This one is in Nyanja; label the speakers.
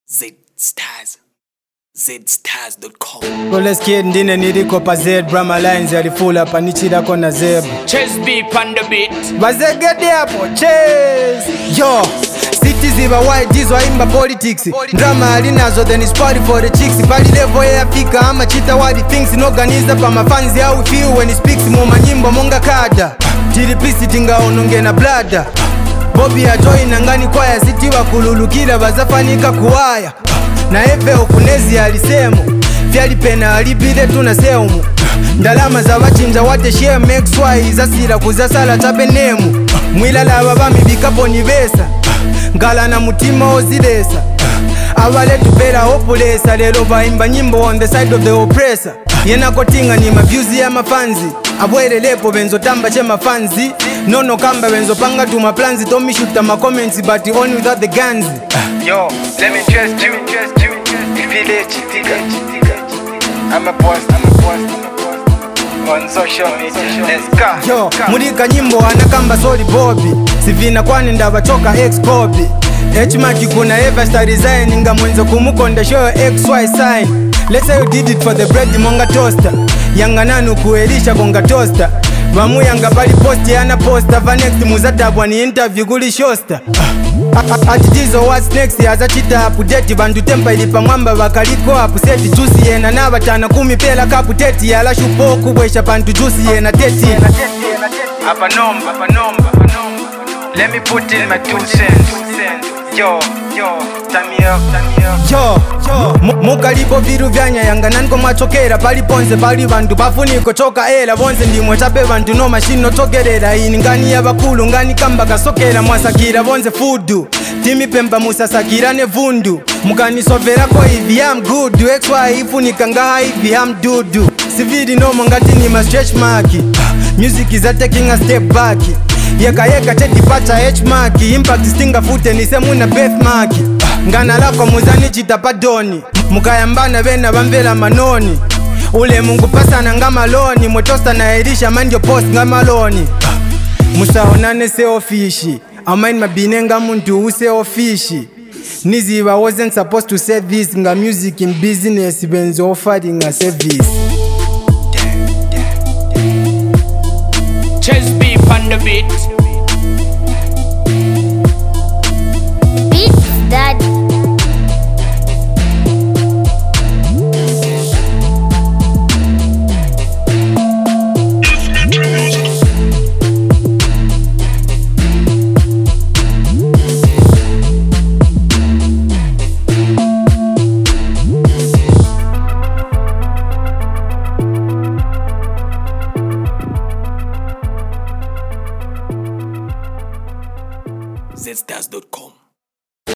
Speaker 1: zstars zstars.com.
Speaker 2: Koleski ndine niriko pa Z Brahma Lines yalifula panichira kona zebu
Speaker 1: Chase beep on the beat.
Speaker 2: Bazegede hapo chase. Yo City ziba white dizo imba politics. Drama alinazo then it's party for the chicks. Pali level ya fika ama chita wadi things. Inorganiza pa mafanzi how we feel when he speaks. Muma nyimbo monga kada Tiripisi tinga ononge na blada Bobby atoi nangani kwa ya city wa kululukila bazafanika kuwaya na efe okunezi alisemo vyali pena alibide tunaseumu ndalama za wachinja wate share make swai zasira kuzasala tabenemu mwilala ababami bikapo nibesa ngala na mutima ozilesa abale tupera hopulesa lelo baimba nyimbo on the side of the oppressor yena kotinga ni mavyuzi ya mafanzi abwere lepo benzo tamba che mafanzi nono kamba benzo panga tuma plans to me shoot my comments but only without the guns.
Speaker 3: Yo, let me trust you. Village, I'm a boss on social media. Let's go.
Speaker 2: Yo, murika nyimbo anakamba sorry Bobby sivina kwani ndabachoka ex Bobby H-Maki kuna ever star design nga mwenzo kumukonda show XY sign. Let's say you did it for the bread monga toaster yanga nanu kuelisha konga toaster bamu yanga bali post yana poster va next muzatabwa ni interview kuli shoster atidizo what's next yaza chita update bandu tempa ilipa mwamba bakaliko upset juicy yena na batana 10 pela kaputeti yala shupo kubwesha bandu juicy yena teti
Speaker 3: Apa number. Let me put in my 2 cents. Yo, turn me up.
Speaker 2: Yo, mukalipo viru vyanya yanga nanko machokera pali ponze pali bandu bafuniko choka era bonze ndimwe chape bandu no machine no tokerera ini ngani ya bakulu ngani kamba kasokera mwasakira bonze fudu timi pemba musasakira ne vundu mukani sovera ko hivi I'm good XY ifunika nga hivi I'm dudu sividi no ngati ni ma stretch mark music is taking a step back yeka teti pacha H-Mark impact stinga fute ni semu na birthmark ngana lako muzani chitapadoni mukayambana bena bambela manoni ule mungu pasana nga maloni motosta na elisha mandio post nga maloni musahonane se ofishi amain mabine nga muntu use ofishi niziba wasn't supposed to say this nga music in business benzo offering a service.
Speaker 1: Chase beep on the beat.
Speaker 4: Beats that
Speaker 1: zstars.com.